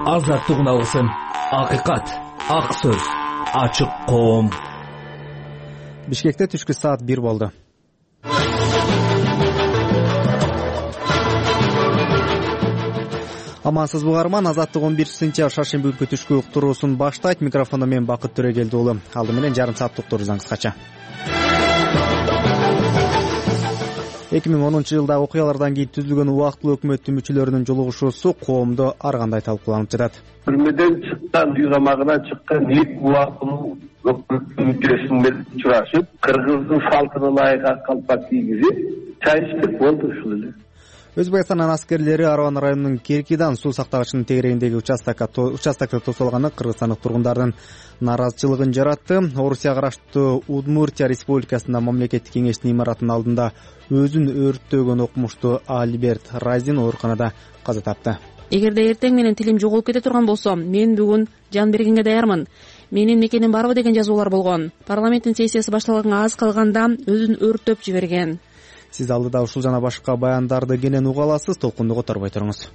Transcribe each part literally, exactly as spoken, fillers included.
азаттыгын алсын. Акыйкат, ак сөз, ачык коом. Бишкекте түшкү саат бир болду. Амансызбы угарман, Азаттык он биринчи сентябрь шаршемби күнкү түшкү уктуруусун баштайт. Микрофондо мен Бакыт Төрөгелди уулу. Алды менен жарым саат уктуруздан кыскача. эки миң онунчу жылдагы окуялардан кийин түзүлгөн убактылуу өкмөттүн мүчөлөрүнүн жолугушуусу коомдо ар кандай талкууланып жатат. Түрмөдөн чыккан, үй камагынан чыккан эки убактылуу өкмөттүн мүчөсү менен учурашып, кыргыздын салтына ылайык калпак кийгизип, чай ичтик, болду ушул эле. Өзбекстандын аскерлери Араван районунун Керкидан суу сактагычынын тегерегиндеги участокто тосолганы кыргызстандык тургундардын нааразычылыгын жаратты. Орусияга караштуу Удмуртия республикасында мамлекеттик кеңештин имаратынын алдында өзүн өрттөгөн окумуштуу Альберт Разин ооруканада каза тапты. Эгерде эртең менен тилим жоголуп кете турган болсо, мен бүгүн жан бергенге даярмын. Менин мекеним барбы деген жазуулар болгон. Парламенттин сессиясы башталганга аз калганда өзүн өрттөп жиберген. Сиз алдыда ушул жана башка баяндарды кенен уга аласыз. Толкунду которбой туруңуз.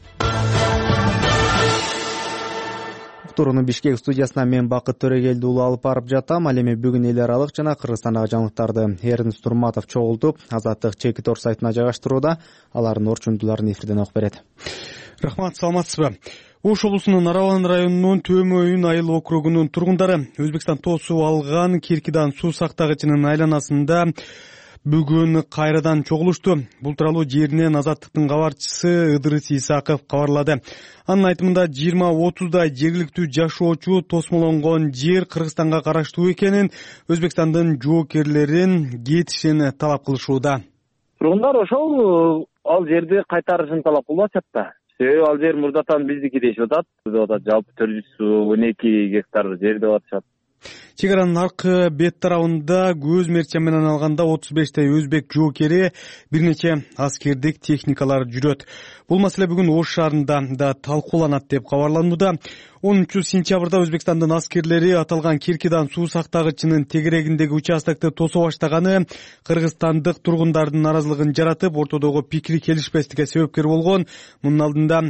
Уктурууну Бишкек студиясына мен Бакыт Төрөгелди уулу алып барып жатам. Ал эми бүгүн эл аралык жана Кыргызстандагы жаңылыктарды Эрнст Турматов чогултуп, Азаттык чеки тор сайтына жайгаштырууда. Алардын орчундуларын эфирден окуп берет. Рахмат, саламатсызбы? Ош облусунун Араван районунун Төмөйүн айыл округунун тургундары Өзбекстан тосуп алган Керкидан суу сактагычынын айланасында бүгүн кайрадан чогулушту. Бул тууралуу жеринен Азаттыктын кабарчысы Ыдырыс Исаков кабарлады. Анын айтымында жыйырма отуздай жергиликтүү жашоочу тосмолонгон жер Кыргызстанга караштуу экенин, Өзбекстандын жоокерлерин кетишин талап кылышууда. Тургундар ошол ал жерди кайтарышын талап кылып атышат да. Себеби ал жер мурдатан биздики дешип атат. Деп атат, жалпы төрт жүз он эки гектар жер деп атышат. Чек аранын аркы бет тарабында көз мерчем менен алганда отуз бештей өзбек жоокери, бир нече аскердик техникалар жүрөт. Бул маселе бүгүн Ош шаарында да талкууланат деп кабарланууда. онунчу сентябрда Өзбекстандын аскерлери аталган Керкидан суу сактагычынын тегерегиндеги участокты тосо баштаганы кыргызстандык тургундардын нааразылыгын жаратып, ортодогу пикири келишпестикке себепкер болгон. Мунун алдында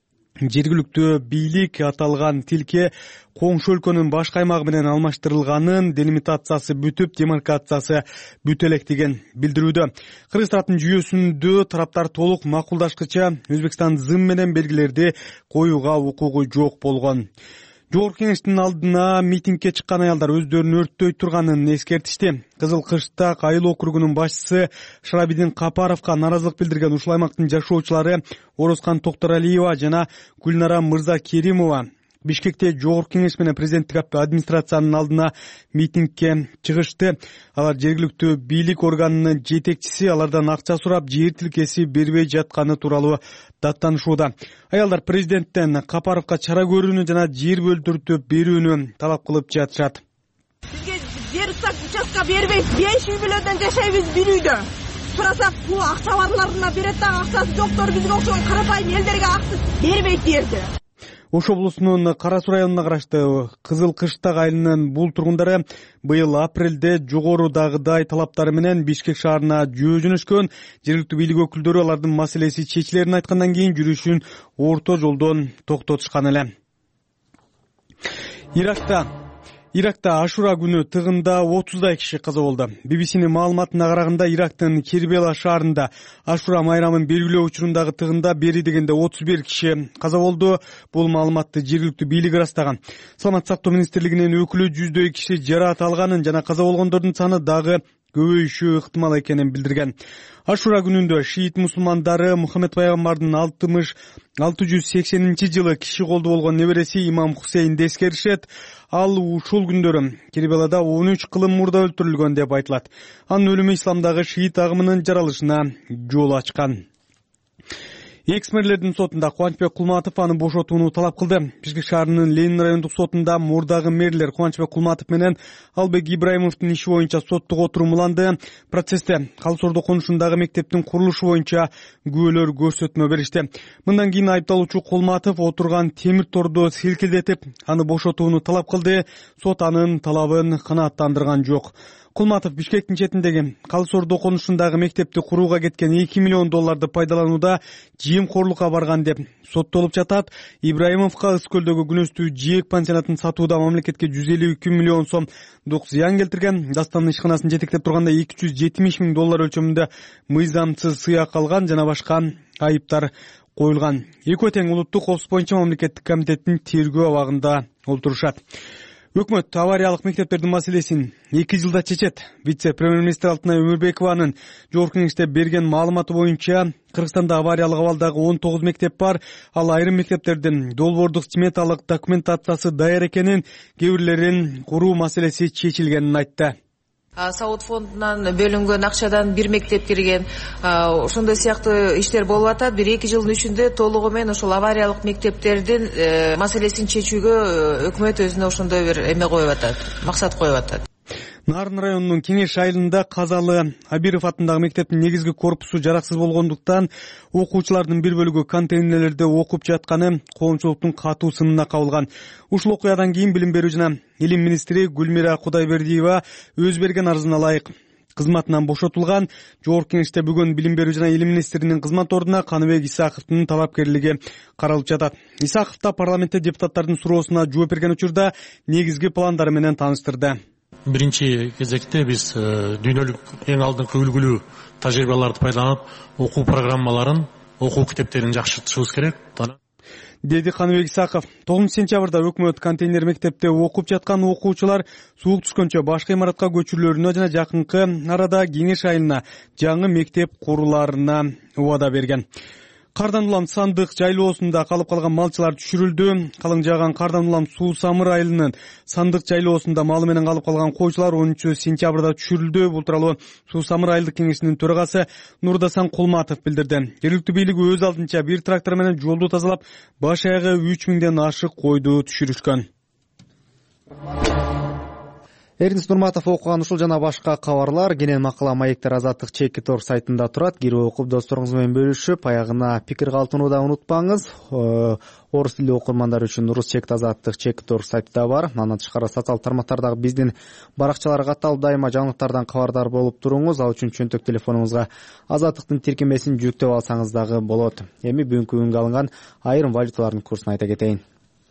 жергиликтүү бийлик аталган тилке коңшу өлкөнүн баш каймагы менен алмаштырылганын, делимитациясы бүтүп, демаркациясы бүтө элек деген билдирүүдө. Кыргыз тараптын жүйөсүндө тараптар толук макулдашкыча Өзбекстан зым менен белгилерди коюуга укугу жок болгон. Жогорку кеңештин алдына митингге чыккан аялдар өздөрүн өрттөй турганын эскертишти. Кызыл Кыштак айыл округунун башчысы Шарабидин Капаровго нааразылык билдирген ушул аймактын жашоочулары Орозкан Токторалиева жана Гүлнара Мырзакеримова Бишкекте жогорку кеңеш менен президенттик администрациянын алдына митингге чыгышты. Алар жергиликтүү бийлик органынын жетекчиси алардан акча сурап, жер тилкеси бербей жатканы тууралуу даттанышууда. Аялдар президенттен Капаровго чара көрүүнү жана жер бөлтүртүп берүүнү талап кылып жатышат. Бизге жер участка бербейт, беш үй бүлөдөн жашайбыз бир үйдө. Сурасак, бул акча барларына берет да, акчасы жоктор бизге окшогон карапайым элдерге акча бербейт жерди. Ош облусунун Кара Суу районуна караштуу Кызыл Кыштак айылынын бул тургундары быйыл апрелде жогорудагыдай талаптары менен Бишкек шаарына жөө жөнөшкөн. Жергиликтүү бийлик өкүлдөрү алардын маселеси чечилерин айткандан кийин жүрүшүн орто жолдон токтотушкан эле. Иракта Иракта Ашура күнү тыгында отуздай киши каза болду. би би синин маалыматына караганда, Ирактын Кербела шаарында Ашура майрамын белгилөө учурундагы тыгында бери дегенде отуз бир киши каза болду. Бул маалыматты жергиликтүү бийлик ырастаган. Саламаттык сактоо министрлигинин өкүлү жүздөй киши жараат алганын жана каза болгондордун саны дагы көбөйүшү ыктымал экенин билдирген. Ашура күнүндө шиит мусулмандары Мухаммед пайгамбардын алтымыш алты жүз сексенинчи жылы киши колду болгон небереси Имам Хусейнди эскеришет. Ал ушул күндөрү Кербелада он үч кылым мурда өлтүрүлгөн деп айтылат. Анын өлүмү исламдагы шиит агымынын жаралышына жол ачкан. Экс-мэрлердин сотунда Кубанычбек Кулматов аны бошотууну талап кылды. Бишкек шаарынын Ленин райондук сотунда мурдагы мэрлер Кубанычбек Кулматов менен Албек Ибраимовдун иши боюнча соттук отурумуланды. Процессте Калыс-Ордо конушундагы мектептин курулушу боюнча күбөлөр көрсөтмө беришти. Мындан кийин айыпталуучу Кулматов отурган темир торду селкилдетип, аны бошотууну талап кылды. Сот анын талабын канааттандырган жок. Кулматов Бишкектин четиндеги Калыс Ордо конушундагы мектепти курууга кеткен эки миллион долларды пайдаланууда жемкорлукка барган деп соттолуп жатат. Ибраимовго Ыс көлдөгү күнөстүү жээк пансионатын сатууда мамлекетке жүз элүү эки миллион сомдук зыян келтирген. Дастанын ишканасын жетектеп турганда эки жүз жетимиш миң доллар өлчөмүндө мыйзамсыз сыйак алган жана башка айыптар коюлган. Экөө тең улуттук коопсуздук боюнча мамлекеттик комитеттин тергөө абагында олтурушат. Өкмөт авариялык мектептердин маселесин эки жылда чечет. Вице-премьер-министр Алтынай Өмүрбекованын жогорку кеңеште берген маалыматы боюнча Кыргызстанда авариялык абалдагы он тогуз мектеп бар. Ал айрым мектептердин долбоордук сметалык документациясы даяр экенин, кээ бирлеринин куруу маселеси чечилгенин айтты. Сауд фондунан бөлүнгөн акчадан бир мектеп кирген, ошондой сыяктуу иштер болуп атат. Бир эки жылдын ичинде толугу менен ошол авариялык мектептердин маселесин чечүүгө өкмөт өзүнө ошондой бир эме коюп атат, максат коюп атат. Нарын районунун Кеңеш айылында Казалы Абиров атындагы мектептин негизги корпусу жараксыз болгондуктан окуучулардын бир бөлүгү контейнерлерде окуп жатканы коомчулуктун катуу сынына кабылган. Ушул окуядан кийин билим берүү жана илим министри Гүлмира Кудайбердиева өз берген арызына ылайык кызматынан бошотулган. Жогорку кеңеште бүгүн билим берүү жана илим министринин кызмат ордуна Каныбек Исаковдун талапкерлиги каралып жатат. Исаков да парламентте депутаттардын суроосуна жооп берген учурда негизги пландары менен тааныштырды. Биринчи кезекте биз дүйнөлүк эң алдыңкы үлгүлүү тажрыйбаларды пайдаланып, окуу программаларын, окуу китептерин жакшыртышыбыз керек деди Каныбек Исаков. тогузунчу сентябрда өкмөт контейнер мектепте окуп жаткан окуучулар суук түшкөнчө башка имаратка көчүрүлөрүнө жана жакынкы арада Кеңеш айылына жаңы мектеп куруларына убада берген. Кардан улам Сандык жайлоосунда калып калган малчылар түшүрүлдү. Калың жааган Кардан улам Суу Самыр айылынын Сандык жайлоосунда малы менен калып калган койчулар онунчу сентябрда түшүрүлдү. Бул тууралуу Суу Самыр айылдык кеңешинин төрагасы Нурдасан Кулматов билдирди. Жергиликтүү бийлик өз алдынча бир трактор менен жолду тазалап, баш аягы үч миңден ашык койду түшүрүшкөн. Эрнис Нурматов окуган ушул жана башка кабарлар кенен макала маектер Азаттык чекит орг сайтында турат. Кирип окуп досторуңуз менен бөлүшүп, аягына пикир калтырууну унутпаңыз. Орус тилдүү окурмандар үчүн Урус чекит Азаттык чекит орг сайтында бар. Андан тышкары социалдык тармактардагы биздин баракчаларга катталып дайыма жаңылыктардан кабардар болуп туруңуз. Ал үчүн чөнтөк телефонуңузга Азаттыктын тиркемесин жүктөп алсаңыз дагы болот. Эми бүгүнкү күнгө алынган айрым валюталардын курсун айта кетейин.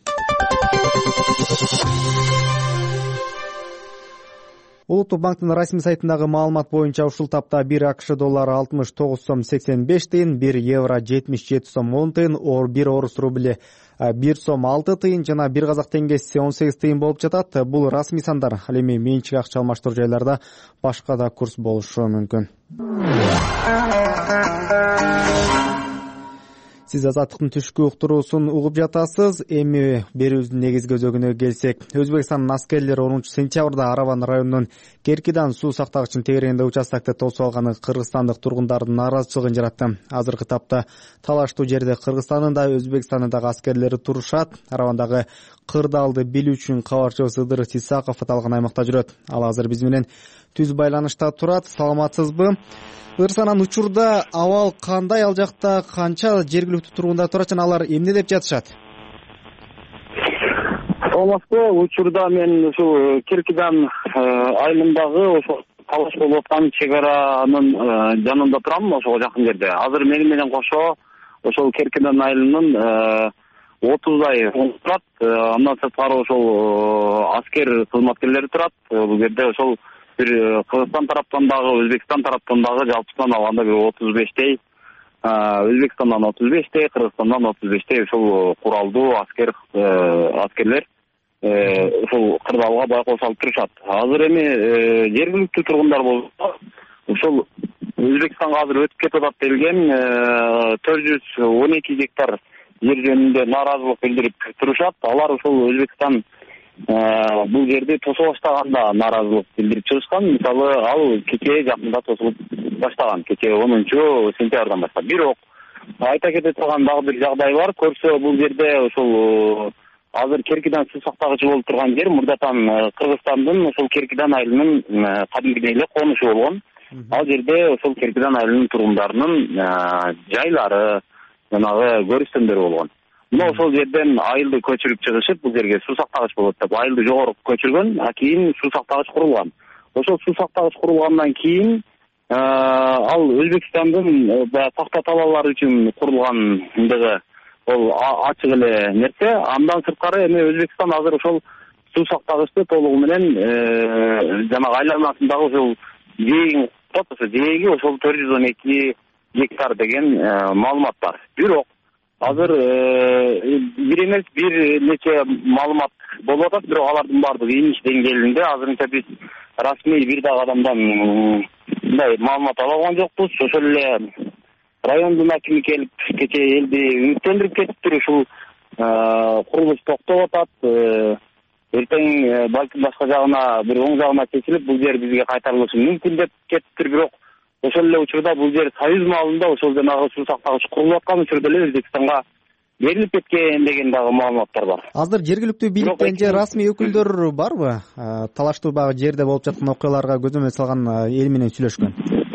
Улуттук банктын расмий сайтындагы маалымат боюнча ушул тапта бир АКШ доллары алтымыш тогуз сом сексен беш тыйын, бир евро жетимиш жети сом он тыйын, бир орус рубли бир сом алты тыйын жана бир казак теңгеси он сегиз тыйын болуп жатат. Бул расмий сандар. Ал эми менчик акча алмаштыруу жайларда башка да курс болушу мүмкүн. Сиз Азаттыктын түшкү уктуруусун угуп жатасыз. Эми берүүбүздүн негизги өзөгүнө келсек, Өзбекстандын аскерлери онунчу сентябрда Араван районунун Керкидан суу сактагычынын тегерегинде участокте тосуп алганы кыргызстандык тургундардын нааразычылыгын жаратты. Азыркы тапта талаштуу жерде Кыргызстандын да Өзбекстандын да аскерлери турушат. Аравандагы кырдаалды билүү үчүн кабарчыбыз Ыдыр Исаков аталган аймакта жүрөт. Ал азыр биз менен түз байланышта турат. Саламатсызбы? Ырсанан учурда абал кандай, ал жакта канча жергиликтүү тургундар турат жана алар эмне деп жатышат? Саламатсызбы? Учурда мен ушул Керкидан айылындагы ошол талаш болуп аткан чек аранын жанында турам, ошого жакын жерде. Азыр мени менен кошо ошол Керкидан айылынын отуздай турат. Андан сырткары ошол аскер кызматкерлери турат. Бул жерде ошол бир Кыргызстан тараптан дагы, Өзбекстан тараптан дагы жалпысынан алганда бир отуз бештей, Өзбекстандан отуз бештей, Кыргызстандан отуз бештей ошол куралдуу аскер аскерлер ошол кырдаалга байкоо салып турушат. Азыр эми жергиликтүү тургундар болсо, ошол Өзбекстанга азыр өтүп кетип атат делген төрт жүз он эки гектар жер жөнүндө нааразылык билдирип турушат. Алар ошол Өзбекстан бул жерди тосо баштаганда нааразылык билдирип чыгышкан. Мисалы, ал кечээ жакында тосулуп баштаган, кечээ онунчу сентябрдан баштап. Бирок айта кете турган дагы бир жагдай бар. Көрсө, бул жерде ошол азыр Керкидан суу сактагычы болуп турган жер мурдатан Кыргызстандын ошол Керкидан айылынын кадимгидей эле конушу болгон. Ал жерде ошол Керкидан айылынын тургундарынын жайлары, жанагы көрүстөмдөрү болгон. Мына ошол жерден айылды көчүрүп чыгышып, бул жерге суу сактагыч болот деп айылды жогору көчүргөн, а кийин суу сактагыч курулган. ошол суу сактагыч курулгандан кийин ал Өзбекстандын баягы пахта талаалары үчүн курулгандыгы ол ачык эле нерсе. Андан сырткары эми Өзбекстан азыр ошол суу сактагычты толугу менен жанагы айланасындагы ошол жээгин ошо жээги ошол төрт жүз он эки гектар деген маалымат бар. Бирок азыр бир эмес бир нече маалымат болуп атат, бирок алардын баардыгы иниш деңгээлинде. Азырынча биз расмий бир дагы адамдан мындай маалымат ала алган жокпуз. Ошол эле райондун акими келип кечээ элди үмүттөндүрүп кетиптир. Ушул курулуш токтоп атат. Эртең балким башка жагына, бир оң жагына чечилип, бул жер бизге кайтарылышы мүмкүн деп кетиптир. Бирок ошол эле учурда бул жер союз маалында ошол жанагы суу сактагыч курулуп аткан учурда эле Өзбекстанга берилип кеткен деген дагы маалыматтар бар. Азыр жергиликтүү бийликтен же расмий өкүлдөр барбы? Талаштуу багы жерде болуп жаткан окуяларга көзөмөл салган эл менен сүйлөшкөн.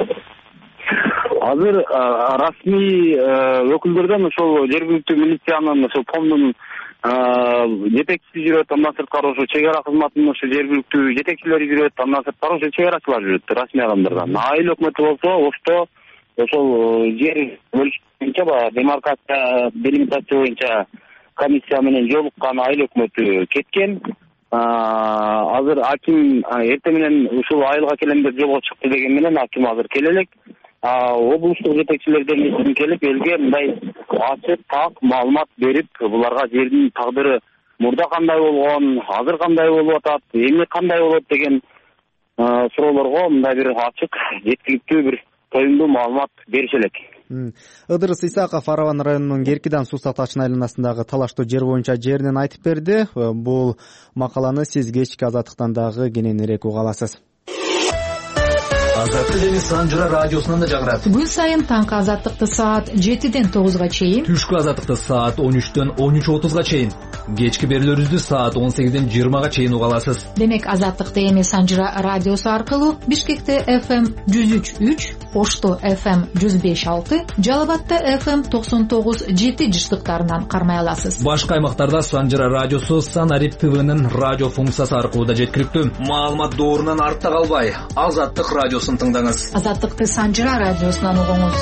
Азыр расмий өкүлдөрдөн ошол жергиликтүү милициянын ошол помдун жетекчиси жүрөт, андан сырткары ошо чек ара кызматынын ошо жергиликтүү жетекчилери жүрөт, андан сырткары ошо чек арачылар жүрөт, расмий адамдардан. Айыл өкмөтү болсо Ошто ошол жер бөлүш боюнча баягы демаркация, делимитация боюнча комиссия менен жолуккан айыл өкмөтү кеткен. Азыр аким эртең менен ушул айылга келем деп жолго чыкты деген менен аким азыр келе элек. Облустук жетекчилерден келип элге мындай ачык так маалымат берип, буларга жердин тагдыры мурда кандай болгон, азыр кандай болуп атат, эмне кандай болот деген суроолорго мындай бир ачык, жеткиликтүү бир тоюмдуу маалымат берише элек. Ыдырыс Исаков Араван районунун Керкидан суу сактагычынын айланасындагы талаштуу жер боюнча жеринен айтып берди. Бул макаланы сиз кечки Азаттыктан дагы кененирээк уга аласыз. Азаттык эми Санжыра радиосунан да жаңырат. Күн сайын таңкы Азаттыкты саат жетиден тогузга чейин, түшкү Азаттыкты саат он үчтөн он үч отузга чейин, кечки берүүлөрүбүздү саат он сегизден жыйырмага чейин уга аласыз. Демек Азаттыкты эми Санжыра радиосу аркылуу Бишкекте эф эм жүз үч үч, Ошто эф эм жүз беш алты, Жалал абадта эф эм токсон тогуз жети жыштыктарынан кармай аласыз. Башка аймактарда Санжыра радиосу Санарип ТВнын радио функциясы аркылуу да жеткиликтүү. Маалымат доорунан артта калбай, Азаттык радиосун тыңдаңыз. Азаттыкты Санжыра радиосунан угуңуз.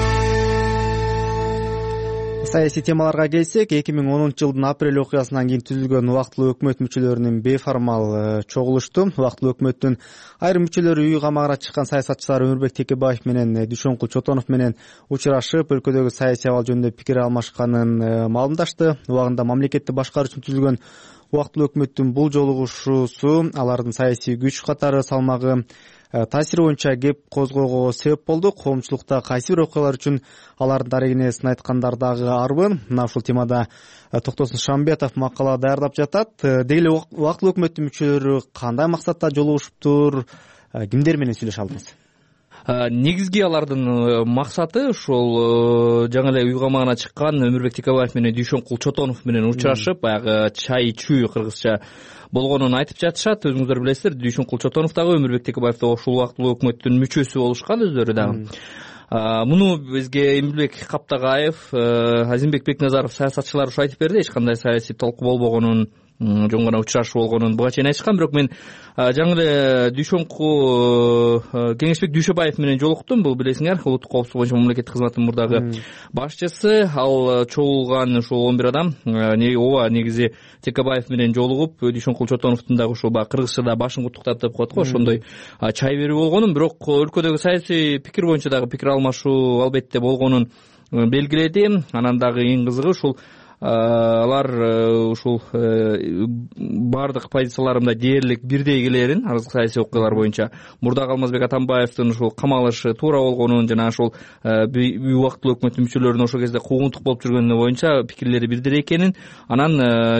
Саясий темаларга келсек, эки миң онунчу жылдын апрель окуясынан кийин түзүлгөн убактылуу өкмөт мүчөлөрүнүн бейформал чогулушту. Убактылуу өкмөттүн айрым мүчөлөрү үй камагына чыккан саясатчылар Өмүрбек Текебаев менен Дүйшөнкул Чотонов менен учурашып, өлкөдөгү саясий абал жөнүндө пикир алмашканын маалымдашты. Убагында мамлекетти башкаруу үчүн түзүлгөн убактылуу өкмөттүн бул жолугушуусу алардын саясий күч катары салмагы таасири боюнча кеп козгоого себеп болду. Коомчулукта кайсы бир окуялар үчүн алардын дарегине сын айткандар дагы арбын. Мына ушул темада Токтосун Шамбетов макала даярдап жатат. Деги эле убактылуу өкмөттүн мүчөлөрү кандай максатта жолугушуптур, кимдер менен сүйлөшө алдыңыз? Негизги алардын максаты ушул жаңы эле үй камагына чыккан Өмүрбек Текебаев менен Дүйшөнкул Чотонов менен учурашып, баягы чай чүй кыргызча болгонун айтып жатышат. Өзүңүздөр билесиздер, Дүйшөнкул Чотонов дагы Өмүрбек Текебаев да ушул убактылуу өкмөттүн мүчөсү болушкан өздөрү дагы. Муну бизге Эмилбек Каптагаев, Азимбек Бекназаров саясатчылар ушу айтып берди. Эч кандай саясий талкуу болбогонун, жөн гана учурашуу болгонун буга чейин айтышкан. Бирок мен жаңы эле Дүйшөнкул Кеңешбек Дүйшөбаев менен жолуктум. Бул билесиңер, улуттук коопсуздук боюнча мамлекеттик кызматтын мурдагы башчысы. Ал чогулган ушул он бир адам ооба негизи Текебаев менен жолугуп, Дүйшөнкул Чотоновдун дагы ушул кыргызчада башын куттуктап деп коет го, ошондой чай берүү болгонун. Бирок өлкөдөгү саясий пикир боюнча дагы пикир алмашуу албетте болгонун белгиледи. Анан дагы эң кызыгы ушул алар ушул бардык позицияларында дээрлик бирдей келерин, арызык саясий окуялар боюнча мурдагы Алмазбек Атамбаевдин ушул камалышы туура болгонун жана ушул убактылуу өкмөттүн мүчөлөрүнүн ошол кезде куугунтук болуп жүргөнү боюнча пикирлери бирдей экенин, анан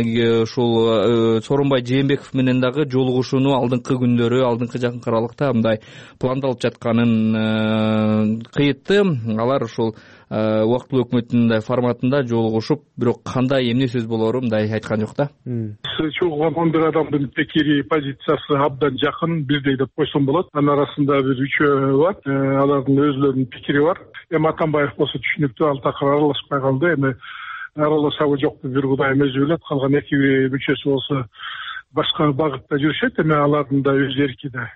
ушул Сооронбай Жээнбеков менен дагы жолугушууну алдыңкы күндөрү, алдыңкы жакынкы аралыкта мындай пландалып жатканын кыйытты. Алар ушул убактылуу өкмөттүн форматында жолугушуп, бирок кандай эмне сөз болоорун мындай айткан жок да. Чогулган он бир адамдын пикири, позициясы абдан жакын, бирдей деп койсом болот. Анын арасында бир үчөө бар, алардын өзлөрүнүн пикири бар. Эми Атамбаев болсо түшүнүктүү, ал такыр аралашпай калды. Эми аралашабы жокпу бир Кудай өзү билет. Калган эки мүчөсү болсо башка багытта жүрүшөт. Эми алардын да өз эрки да.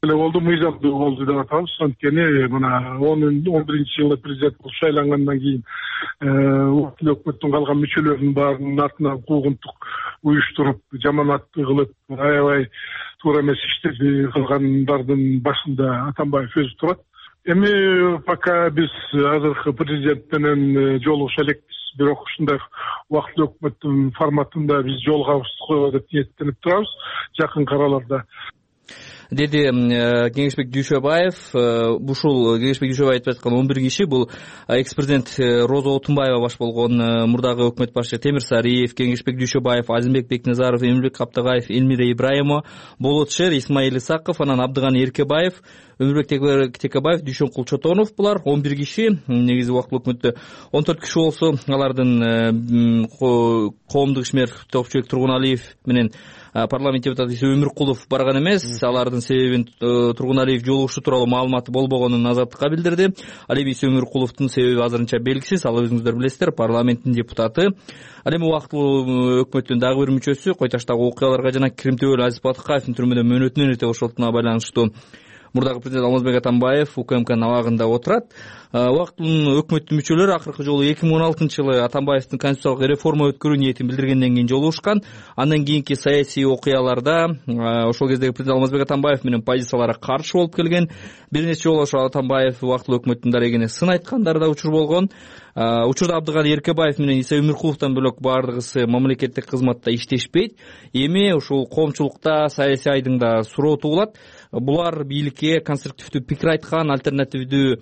эле болду, мыйзамдуу болду деп атабыз. Анткени мына он биринчи жылы президент болуп шайлангандан кийин убактылуу өкмөттүн калган мүчөлөрүнүн баарынын артынан куугунтук уюштуруп, жаманат кылып, аябай туура эмес иштерди кылгандардын башында Атамбаев өзү турат. Эми пока биз азыркы президент менен жолугуша элекпиз, бирок ушундай убактылуу өкмөттүн форматында биз жолугабыз деп ниеттенип турабыз жакынкы араларда, деди Кеңешбек Дүйшөбаев. Ушул Кеңешбек Дүйшөбаев айтып аткан он бир киши бул экс президент Роза Отунбаева баш болгон мурдагы өкмөт башы Темир Сариев, Кеңешбек Дүйшөбаев, Азимбек Бекназаров, Эмилбек Каптагаев, Элмира Ибраимова, Болот Шер, Исмаил Исаков, анан Абдыган Эркебаев, Өмүрбек Текебаев, Дүйшөнкул Чотонов. Булар он бир киши. Негизи убактылуу өкмөттө он төрт киши болсо, алардын коомдук ишмер Топчубек Тургуналиев менен парламент депутаты Иса Өмүркулов барган эмес. Алардын себебин Тургуналиев жолугушуу тууралуу маалыматы болбогонун Азаттыкка билдирди. Ал эми Иса Өмүркуловдун себеби азырынча белгисиз. Ал өзүңүздөр билесиздер, парламенттин депутаты. Ал эми убактылуу өкмөттүн дагы бир мүчөсү Кой Таштагы окуяларга жана Крим Төбөлү Азиз Батыкаевдин түрмөдөн мөөнөтүнөн эрте бошотууна байланыштуу мурдагы президент Алмазбек Атамбаев УКМКнын абагында отурат. Убактылуу өкмөттүн мүчөлөрү акыркы жолу эки миң он алтынчы жылы Атамбаевдин конституциялык реформа өткөрүү ниетин билдиргенден кийин жолугушкан. Андан кийинки саясий окуяларда ошол кездеги президент Алмазбек Атамбаев менен позициялары каршы болуп келген. Бир нече жолу ошол Атамбаев убактылуу өкмөттүн дарегине сын айткандар да учур болгон. Учурда Абдыган Эркебаев менен Иса Өмүркуловдон бөлөк бардыгысы мамлекеттик кызматта иштешпейт. Эми ушул коомчулукта, саясий айдыңда суроо туулат. Булар бийликке конструктивдүү пикир айткан, альтернативдүү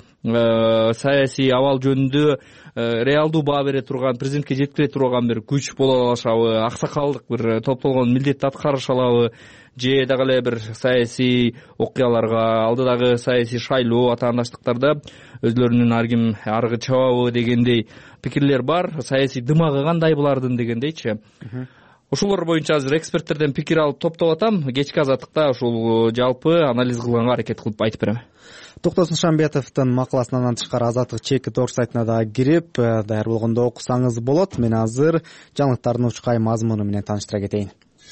саясий абал жөнүндө реалдуу баа бере турган, президентке жеткире турган бир күч боло алышабы, аксакалдык бир топтолгон милдетти аткарыша алабы, же дагы эле бир саясий окуяларга, алдыдагы саясий шайлоо, атаандаштыктарда өзлөрүнүн ар ким аргы чабабы дегендей пикирлер бар. Саясий дымагы кандай булардын дегендейчи. Ушулар боюнча азыр эксперттерден пикир алып топтоп атам. Кечки Азаттыкта ушул жалпы анализ кылганга аракет кылып айтып берем. Токтосун Шамбетовдун макаласынан тышкары Азаттык чекит орг сайтына да кирип, даяр болгондо окусаңыз болот. Мен азыр жаңылыктардын учкай мазмуну менен тааныштыра кетейин.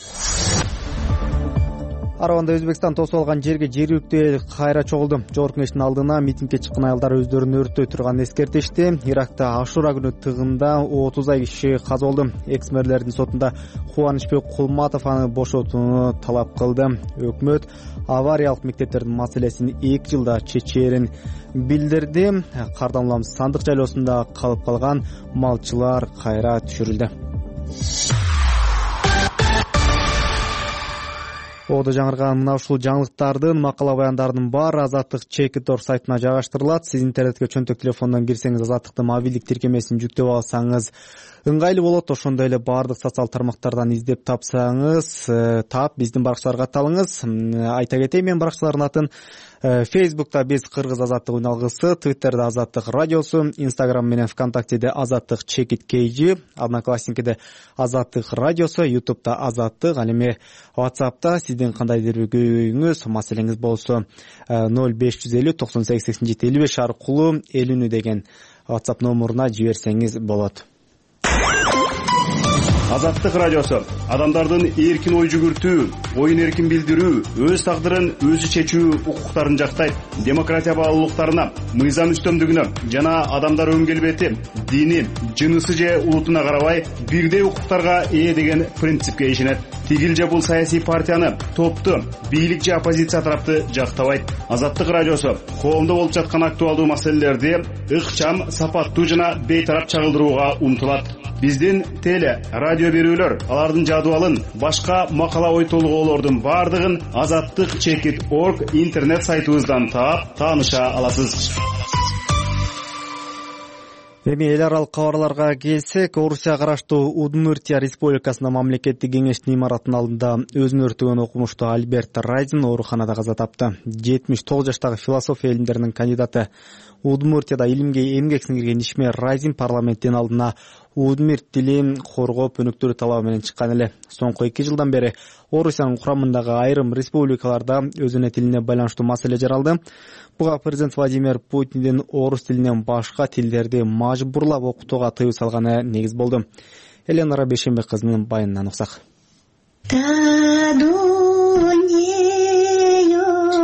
Араванда Өзбекстан тосуп алган жерге жергиликтүү эл кайра чогулду. Жогорку Кеңештин алдына митингге чыккан аялдар өздөрүн өрттөй турганын эскертишти. Иракта Ашура күнү тыгында отуз ай киши каза болду. Экс-мэрлердин сотунда Кубанычбек Кулматов аны бошотууну талап кылды. Өкмөт авариялык мектептердин маселесин эки жылда чечээрин билдирди. Кардамлам сандык жайлоосунда калып калган малчылар кайра түшүрүлдү. Оодо жаңырган мына ушул жаңылыктардын макала баяндардын баары Азаттык чекит орг сайтына жайгаштырылат. Сиз интернетке чөнтөк телефондон кирсеңиз, Азаттыктын мобилдик тиркемесин жүктөп алсаңыз ыңгайлуу болот. Ошондой эле баардык социал тармактардан издеп тапсаңыз, таап биздин баракчаларга атталыңыз. Айта кетейин, мен баракчалардын атын: Фейсбукта биз Кыргыз Азаттык уйналгысы, Твиттерде Азаттык радиосу, Инстаграм менен ВКонтактеде Азаттык чекит kg, Одноклассникиде Азаттык радиосу, Ютубта Азаттык, ал эми WhatsAppта сиздин кандайдыр бир көйгөйүңүз, маселеңиз болсо ноль беш жүз элүү токсон сегиз сексен жети элүү беш аркылуу элүүнү деген WhatsApp номуруна жиберсеңиз болот. Азаттык радиосу адамдардын эркин ой жүгүртүү, оюн эркин билдирүү, өз тагдырын өзү чечүү укуктарын жактайт. Демократия баалуулуктарына, мыйзам үстөмдүгүнө жана адамдар өң келбети, дини, жынысы же улутуна карабай бирдей укуктарга ээ деген принципке ишенет. Тигил же бул саясий партияны, топту, бийлик же оппозиция тарапты жактабайт. Азаттык радиосу коомдо болуп жаткан актуалдуу маселелерди ыкчам, сапаттуу жана бейтарап чагылдырууга умтулат. Биздин теле, радио берүүлөр, алардын жадыбалын, башка макала ой толгоолордун бардыгын азаттык чекит орг интернет сайтыбыздан таап, тааныша аласыз. Эми эл аралык кабарларга келсек, Орусияга караштуу Удмуртия Республикасынын мамлекеттик кеңештин имаратынын алдында өзүн өртөгөн окумуштуу Альберт Райзин ооруканада каза тапты. жетимиш тогуз жаштагы философия илимдеринин кандидаты, Удмуртияда илимге эмгек сиңирген ишмер Райзин парламенттин алдына удмурт тилин коргоп өнүктүрүү талабы менен чыккан эле. Соңку эки жылдан бери Орусиянын курамындагы айрым республикаларда өзүнө тилине байланыштуу маселе жаралды. Буга президент Владимир Путиндин орус тилинен башка тилдерди мажбурлап окутууга тыюу салганы негиз болду. Эленара Бешембек кызынын баянынан уксак.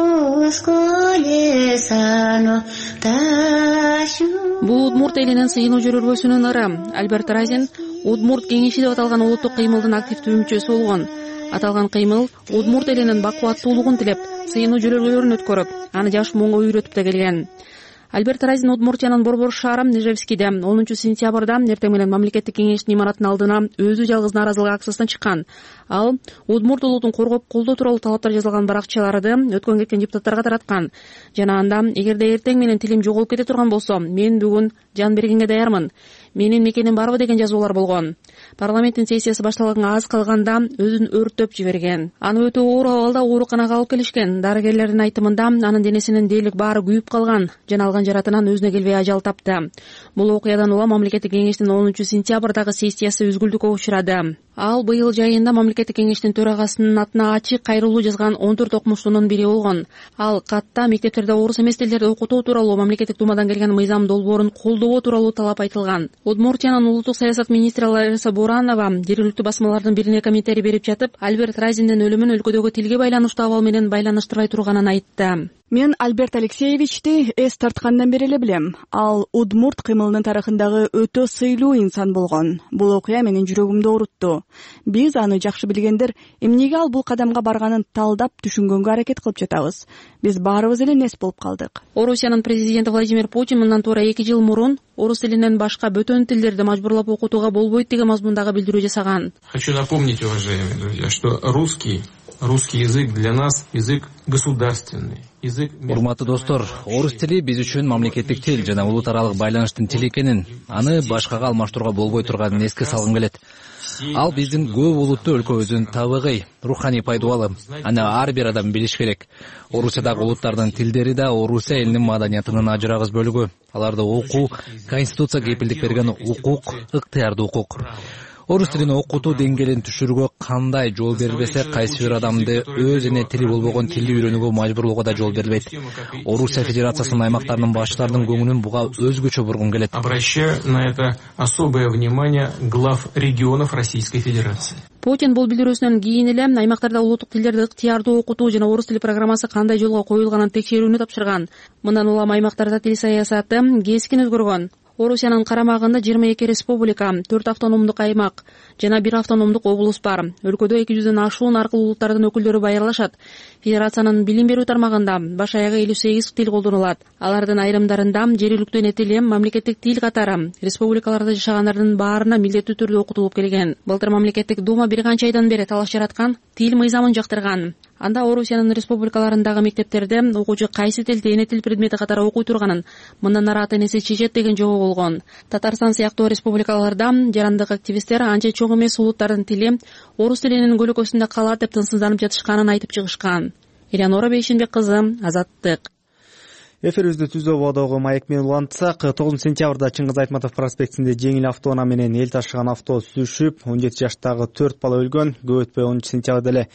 бул удмурт элинин сыйынуу жөрөлгөсүнүн ыры. Альберт Райзен Удмурт кеңеши деп аталган улуттук кыймылдын активдүү мүчөсү болгон. Аталган кыймыл удмурт элинин бакубаттуулугун тилеп, сыйынуу жөрөлгөлөрүн өткөрүп, аны жаш муунга үйрөтүп да келген. Альберт Райзен Удмуртиянын борбор шаары Нежевскийде онунчу сентябрда эртең менен мамлекеттик кеңештин имаратынын алдына өзү жалгыз нааразылык акциясына чыккан. Ал удмурт улутун коргоп колдоо тууралуу талаптар жазылган баракчаларды өткөн кеткен депутаттарга тараткан. Жана анда эгерде эртең менен тилим жоголуп кете турган болсо, мен бүгүн жан бергенге даярмын. Менин мекеним барбы деген жазуулар болгон. Парламенттин сессиясы башталганга аз калганда өзүн өрттөп жиберген. Аны өтө оор абалда ооруканага алып келишкен. Дарыгерлердин айтымында анын денесинин дээрлик баары күйүп калган. Жана алган жаратынан өзүнө келбей ажал тапты. Бул окуядан улам мамлекеттик кеңештин онунчу сентябрдагы сессиясы үзгүлтүккө учурады. Ал быйыл жайында мамлекеттик кеңештин төрагасынын атына ачык кайрылуу жазган он төрт окумуштунун бири болгон. Ал катта мектептерде орус эмес тилдерди окутуу тууралуу мамлекеттик думадан келген мыйзам долбоорун колдоо тууралуу талап айтылган. Удмуртиянын улуттук саясат министри Лариса Буранова жергиликтүү басмалардын бирине комментарий берип жатып, Альберт Райзендин өлүмүн өлкөдөгү тилге байланыштуу абал менен байланыштырбай турганын айтты. Мен Альберт Алексеевичти эс тарткандан бери эле билем. Ал удмурт кыймылынын тарыхындагы өтө сыйлуу инсан болгон. Бул окуя менин жүрөгүмдү оорутту. Биз аны жакшы билгендер эмнеге ал бул кадамга барганын талдап түшүнгөнгө аракет кылып жатабыз. Биз баарыбыз эле нес болуп калдык. Орусиянын президенти Владимир Путин мындан туура эки жыл мурун орус тилинен башка бөтөн тилдерди мажбурлап окутууга болбойт деген мазмундагы билдирүү жасаган. Хочу напомнить, уважаемые друзья, что русский Русский язык для нас язык государственный. Урматтуу достор, орус тили биз үчүн мамлекеттик тил жана улут аралык байланыштын тили экенин, аны башкага алмаштырууга болбой турганын эске салгым келет. Ал биздин көп улуттуу өлкөбүздүн табигый, руханий пайдубалы. Аны ар бир адам билиш керек. Орусиядагы улуттардын тилдери да Орусия элинин маданиятынын ажырагыс бөлүгү. Аларды окуу, конституция кепилдик берген укук, ыктыярдуу укук. Орус тилин окутуу деңгээлин түшүрүүгө кандай жол берилбесе, кайсы бир адамды өз эне тили болбогон тилди үйрөнүүгө мажбурлоого да жол берилбейт. Орусия Федерациясынын аймактарынын башчыларынын көңүлүн буга өзгөчө бургум келет. Обращаю на это особое внимание глав регионов Российской Федерации. Путин бул билдирүүсүнөн кийин эле аймактарда улуттук тилдерди ыктыярдуу окутуу жана орус тили программасы кандай жолго коюлганын текшерүүнү тапшырган. Мындан улам аймактарда тил саясаты кескин өзгөргөн. Орусиянын карамагында жыйырма эки республика, төрт автономдук аймак жана бир автономдук облус бар. Өлкөдө эки жүздөн ашуун аркылуу улуттардын өкүлдөрү байырлашат. Федерациянын билим берүү тармагында баш аягы элүү сегиз тил колдонулат. Алардын айрымдарында жергиликтүү эне тили мамлекеттик тил катары республикаларда жашагандардын баарына милдеттүү түрдө окутулуп келген. Былтыр мамлекеттик дума бир канча айдан бери талаш жараткан, тил мыйзамын жактырган. Анда Орусиянын республикаларындагы мектептерде окуучу кайсы тилди эне тил предмети катары окуй турганын мындан ары ата энеси чечет деген жобо болгон. Татарстан сыяктуу республикаларда жарандык активисттер анча чоң эмес улуттардын тили орус тилинин көлөкөсүндө калат деп тынсызданып жатышканын айтып чыгышкан. Элеонора Бейшенбек кызы, Азаттык. Эфирибизди түздөө бодогу маек менен улантсак, тогузунчу сентябрда Чыңгыз Айтматов проспектинде жеңил автоунаа менен эл ташыган автобус түшүп, он жети жаштагы төрт бала өлгөн. Көп өтпөй онунчу сентябрда эле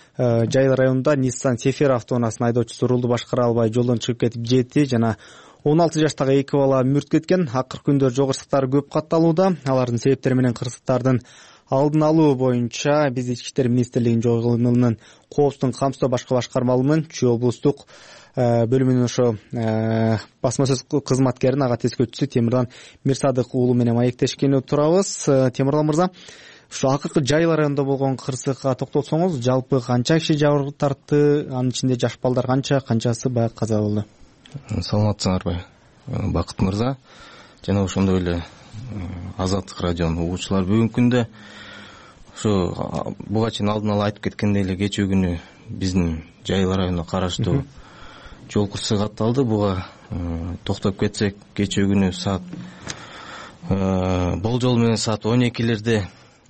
Жайыл районунда Nissan Сефер автоунаасынын айдоочусу рулду башкара албай жолдон чыгып кетип жетти жана он алты жаштагы эки бала мүрт кеткен. Акыркы күндөр жол кырсыктары көп катталууда. Алардын себептери менен кырсыктардын алдын алуу боюнча биз Ички иштер министрлигинин жогорулунун коопсуздук камсыздоо башкы башкармалыгынын Чүй облустук бөлүмүнүн ошо басма сөз кызматкеринин ага тескөөчүсү Темирдан Мирсадык уулу менен маектешкени турабыз. Темирдан мырза, ушу акыркы Жайыл районунда болгон кырсыкка токтолсоңуз, жалпы канча киши жабыр тартты, анын ичинде жаш балдар канча, канчасы баягы каза болду? Саламатсыңарбы, Бакыт мырза жана ошондой эле Азаттык радионун угуучулары. Бүгүнкү күндө ушу буга чейин алдын ала айтып кеткендей эле кечээ күнү биздин Жайыл районуна караштуу жол кырсыгы катталды. Буга токтоп кетсек, кечээ күнү саат болжол менен саат он экилерде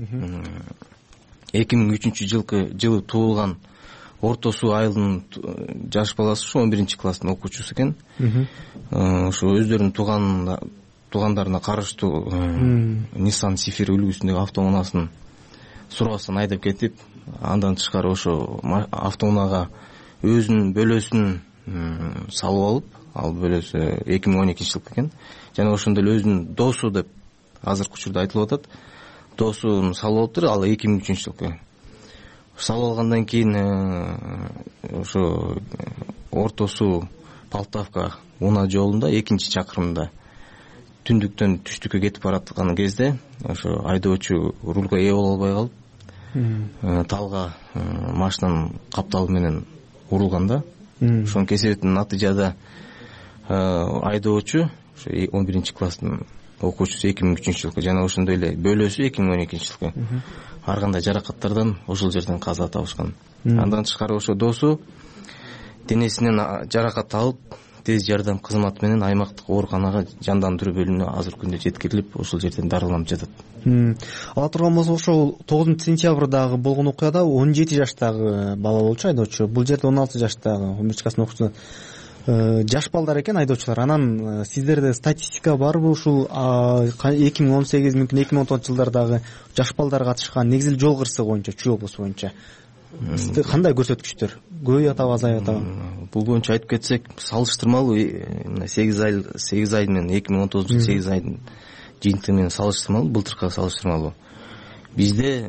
эки миң үчүнчү жылкы жылы туулган Орто Суу айылынын жаш баласы, ушу он биринчи класстын окуучусу экен. Ушу өздөрүнүн тууган туугандарына караштуу Nissan Сефер үлгүсүндөгү автоунаасынын сурабастан айдап кетип, андан тышкары ошо автоунаага өзүнүн бөлөсүн салып алып, ал бөлөсү эки миң он экинчи жылкы экен. Жана ошондо эле өзүнүн досу деп азыркы учурда айтылып атат. Досун салып алыптыр, ал эки миң үчүнчү жылкы. Салып алгандан кийин ошо ортосу Полтавка Уна жолунда экинчи чакырымда түндүктөн түштүккө кетип бараткан кезде ошо айдоочу рулга ээ боло албай калып талга машинанын капталы менен урулган да. Ошонун кесепетинин натыйжада айдоочу ошо он биринчи класстын окуучусу эки миң үчүнчү жылкы жана ошондой эле бөлөөсү эки миң он экинчи жылкы ар кандай жаракаттардан ошол жерден каза табышкан. Андан тышкары ошо досу денесинен жаракат алып тез жардам кызматы менен аймактык ооруканага жандандыруу бөлүмүнө азыркы күндө жеткирилип ошол жерден дарыланып жатат. Ала турган болсок ошол тогузунчу сентябрдагы болгон окуяда он жети жаштагы бала болчу айдоочу. Бул жерде он алты жаштагы он биринчи класстын окуучусу. Жаш балдар экен айдоочулар. Анан сиздерде статистика барбы ушул эки миң он сегиз мүмкүн эки миң он тогузунчу жылдардагы жаш балдар катышкан негизги жол кырсыгы боюнча Чүй облусу боюнча кандай көрсөткүчтөр? Көбөйүп атабы, азайып атабы? Бул боюнча айтып кетсек, салыштырмалуу сегиз ай сегиз ай менен эки миң он тогузунчу сегиз айдын жыйынтыгы менен салыштырмалуу, былтыркыга салыштырмалуу бизде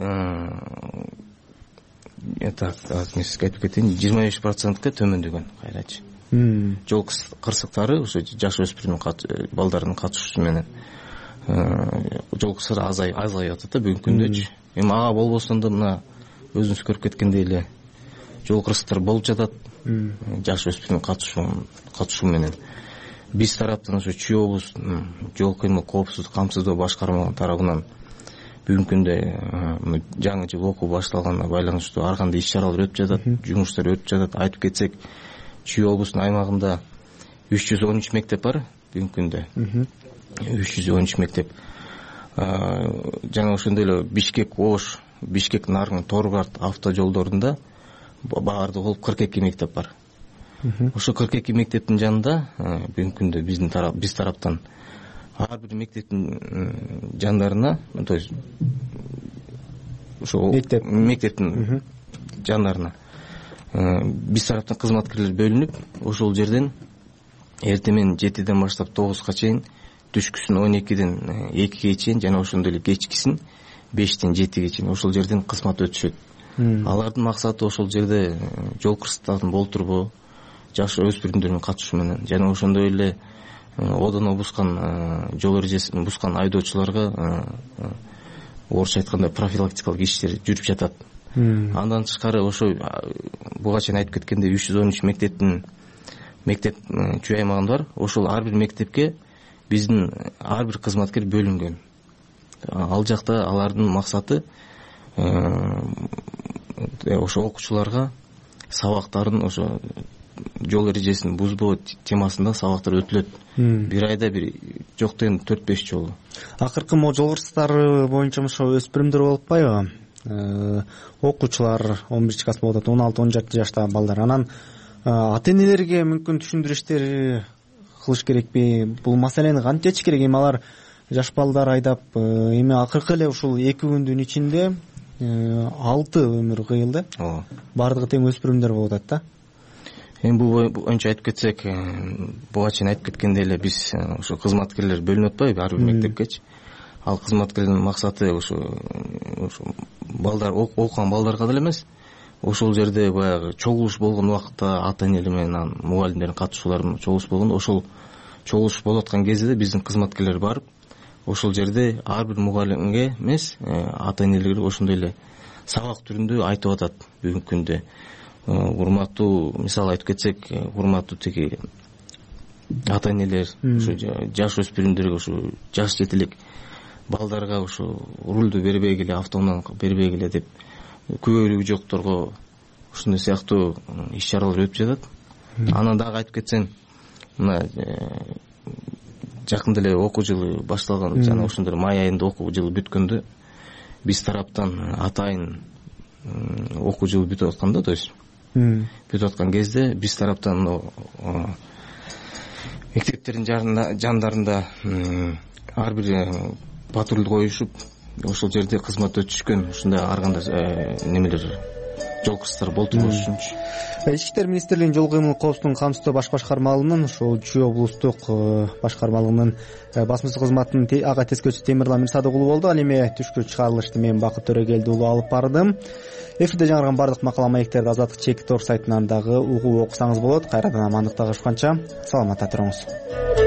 так мен сизге айтып кетейин, жыйырма беш процентке төмөндөгөн кайрачы. Жол кырсыктары ошо жаш өспүрүм балдардын катышуусу менен жол кырсыктары азайып атат да бүгүнкү күндөчү. Эми ага болбосун да мына өзүңүз көрүп кеткендей эле жол кырсыктар болуп жатат жаш өспүрүм катышуу менен. Биз тараптан ошо Чүй облусунун жол кыймыл коопсуздук камсыздоо башкармалыгы тарабынан бүгүнкү күндө жаңы жыл окуу башталганына байланыштуу ар кандай иш-чаралар өтүп жатат, жумуштар өтүп жатат. Айтып кетсек, Чүй облусунун аймагында үч жүз он үч мектеп бар бүгүнкү күндө. үч жүз он үч мектеп. Жана ошондой эле Бишкек Ош, Бишкек Нарың, Торгарт автожолдорунда баардыгы болуп кырк эки мектеп бар. Ошо кырк эки мектептин жанында бүгүнкү күндө биздин тарап биз тараптан ар бир мектептин жандарына, то есть ошо мектептин жандарына биз тараптан кызматкерлер бөлүнүп, ошол жерден эртең менен жетиден баштап тогузга чейин, түшкүсүн он экиден экиге чейин жана ошондой эле кечкисин бештен жетиге чейин ошол жерден кызмат өтүшөт. Алардын максаты ошол жерде жол кырсыктарын болтурбоо, жаш өспүрүмдөрдүн катышуу менен жана ошондой эле одоно бускан жол эрежесин бускан айдоочуларга орусча айтканда профилактикалык иштер жүрүп жатат. Андан тышкары ошо буга чейин айтып кеткендей үч жүз он үч мектептин мектеп Чүй аймагында бар. Ошол ар бир мектепке биздин ар бир кызматкер бөлүнгөн. Ал жакта алардын максаты ошо окуучуларга сабактарын ошо жол эрежесин бузбоо темасында сабактар өтүлөт. Бир айда бир жок дегенде төрт беш жолу. Акыркы могу жол кырсыктары боюнча ошо өспүрүмдөр болуп атпайбы? Окуучулар он биринчи класс болуп атат, он алты он жети жаштагы балдар. Анан ата энелерге мүмкүн түшүндүрүү иштери кылыш керекпи? Бул маселени кантип чечиш керек? Эми алар жаш балдар айдап, эми акыркы эле ушул эки күндүн ичинде алты өмүр кыйылды. Бардыгы тең өспүрүмдөр болуп атат да. Эми бул боюнча айтып кетсек, буга чейин айтып кеткендей эле биз ошо кызматкерлер бөлүнүп атпайбы ар бир мектепкечи? Ал кызматкерлердин максаты ошо балдар окуган балдарга деле эмес, ошол жерде баягы чогулуш болгон убакытта ата энелер менен мугалимдердин катышуулары чогулуш болгондо ошол чогулуш болуп аткан кезде биздин кызматкерлер барып ошол жерде ар бир мугалимге эмес, ата энелерге ошондой эле сабак түрүндө айтып атат бүгүнкү күндө. Урматтуу, мисалы айтып кетсек, урматтуу тиги ата энелер, ошо жаш өспүрүмдөргө, ошо жаш жетилик балдарга ошо рулду бербегиле, автоунаа бербегиле деп күбөлүгү жокторго ушундай сыяктуу иш-чаралар өтүп жатат. Анан дагы айтып кетсем, мына жакында эле окуу жылы башталган, жана ошондой май айында окуу жылы бүткөндө биз тараптан атайын окуу жылы бүтүп атканда, то есть бүтүп аткан кезде биз тараптан мектептердин жандарында ар бир патруль коюшуп ошол жерде кызмат өтүшкөн, ушундай ар кандай немелер жол кырсыктар болтурбош үчүнчү. Ички иштер министрлигинин жол кыймыл коопсуздугун камсыздоо баш башкармалыгынын ошол Чүй облустук башкармалыгынын басмачы кызматынын ага тескөөчүсү Темирлан Мирсадык уулу болду. Ал эми түшкү чыгарылышты мен Бакыт Төрөгелди уулу алып бардым. Эфирде жаңырган бардык макала маектерди Азаттык чекит ор сайтынан дагы угуп окусаңыз болот. Кайрадан амандыкта калышканча саламатта туруңуз.